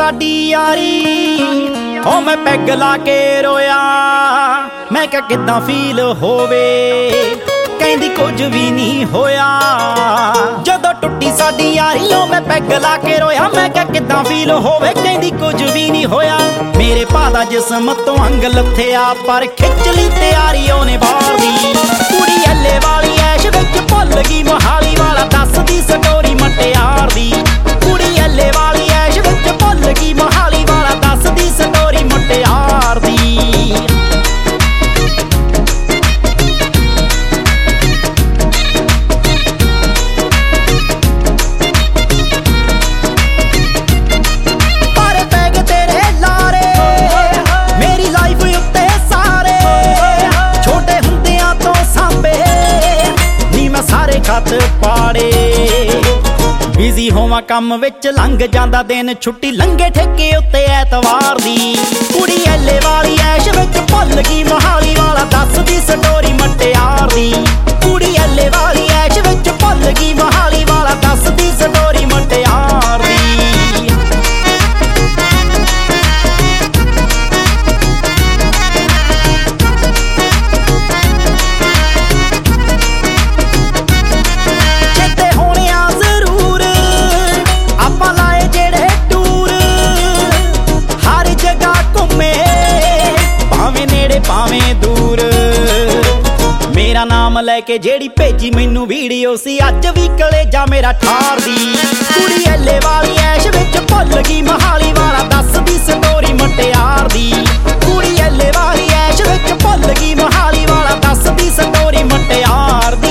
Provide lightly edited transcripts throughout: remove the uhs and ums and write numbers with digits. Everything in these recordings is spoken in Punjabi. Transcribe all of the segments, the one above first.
ਸਾਡੀ ਯਾਰੀ ਓ ਮੈਂ ਪੈਗ ਲਾ ਕੇ ਰੋਇਆ। ਮੈਂ ਕਿਹਾ ਕਿੱਦਾਂ ਫੀਲ ਹੋਵੇ, ਕਹਿੰਦੀ ਕੁਝ ਵੀ ਨਹੀਂ ਹੋਇਆ। ਜਦੋਂ ਟੁੱਟੀ ਸਾਡੀ ਯਾਰੀ ਓ ਮੈਂ ਪੈਗ ਲਾ ਕੇ ਰੋਇਆ। ਮੈਂ ਕਿਹਾ ਕਿੱਦਾਂ ਫੀਲ ਹੋਵੇ, ਕਹਿੰਦੀ ਕੁਝ ਵੀ ਨਹੀਂ ਹੋਇਆ। ਮੇਰੇ ਭਾ ਦਾ ਜਿਸਮ ਤੋਂ ਅੰਗ ਲੱਥਿਆ, ਪਰ ਖਿੱਚ ਲਈ ਤਿਆਰੀ ਉਹਨੇ ਬਾਹਰ ਦੀ। ਕੁੜੀ ਐਲੇ ਵਾਲੀ ਐਸ਼ ਵਿੱਚ ਭੁੱਲ ਗਈ ਮੋਹਾਲੀ ਵਾਲਾ, ਦੱਸਦੀ ਸਟੋਰੀ ਮਟਿਆਰ ਦੀ। ਕੁੜੀ ਐਲੇ ਵਾਲੀ ਐਸ਼ ਵਿੱਚ ਭੁੱਲ ਗਈ ਮੋਹਾਲੀ ਵਾਲਾ, ਦੱਸਦੀ ਸਟੋਰੀ ਮਟਿਆਰ ਦੀ। ਖਤ ਪਾੜੇ ਬਿਜ਼ੀ ਹੋਵਾਂ ਕੰਮ ਵਿੱਚ, ਲੰਘ ਜਾਂਦਾ ਦਿਨ ਛੁੱਟੀ ਲੰਘੇ ਠੇਕੇ ਉੱਤੇ ਐਤਵਾਰ ਦੀ। ਕੁੜੀ ਐਲੇ ਵਾਲੀ ਐਸ਼ ਵਿੱਚ ਭੁੱਲ ਗਈ ਮੋਹਾਲੀ ਵਾਲਾ, ਦੱਸਦੀ ਸਟੋਰੀ ਮਟਿਆਰ ਦੀ। ਕੁੜੀ ਐਲੇ ਵਾਲੀ ਐਸ਼ ਵਿੱਚ ਭੁੱਲ ਗਈ ਮੋਹਾਲੀ ਵਾਲਾ, ਦੱਸਦੀ ਸਟੋਰੀ ਮਟਿਆਰ ਦੀ। ਭਾਵੇਂ ਦੂਰ ਮੇਰਾ ਨਾਮ ਲੈ ਕੇ ਜਿਹੜੀ ਭੇਜੀ ਮੈਨੂੰ ਵੀਡੀਓ ਸੀ, ਅੱਜ ਵੀ ਕਲੇਜਾ ਮੇਰਾ ਠਾਰਦੀ। ਕੁੜੀ ਐਲੇ ਵਾਲੀ ਐਸ਼ ਵਿੱਚ ਭੁੱਲ ਗਈ ਮੋਹਾਲੀ ਵਾਲਾ, ਦੱਸਦੀ ਸਟੋਰੀ ਮਟਿਆਰ ਦੀ। ਕੁੜੀ ਐਲੇ ਵਾਲੀ ਐਸ਼ ਵਿੱਚ ਭੁੱਲ ਗਈ ਮੋਹਾਲੀ ਵਾਲਾ, ਦੱਸਦੀ ਸਟੋਰੀ ਮਟਿਆਰ ਦੀ।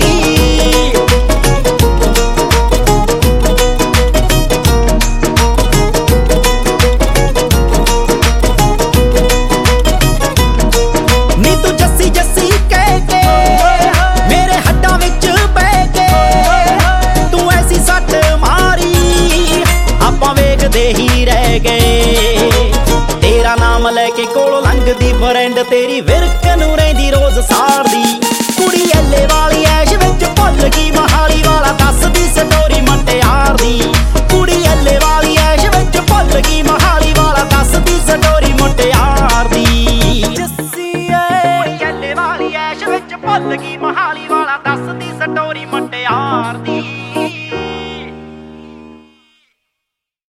ਹੀ ਰਹਿ ਗਏ ਤੇਰਾ ਨਾਮ ਲੈ ਕੇ ਕੋਲੋਂ ਲੰਘਦੀ ਫਰੈਂਡ ਤੇਰੀ, ਵਿਰਕ ਨੂੰ ਰਹਿੰਦੀ ਰੋਜ਼ ਸਾੜਦੀ। ਕੁੜੀ ਐਲੇ ਵਾਲੀ ਐਸ਼ ਵਿੱਚ ਭੁੱਲ ਗਈ ਮੋਹਾਲੀ ਵਾਲਾ,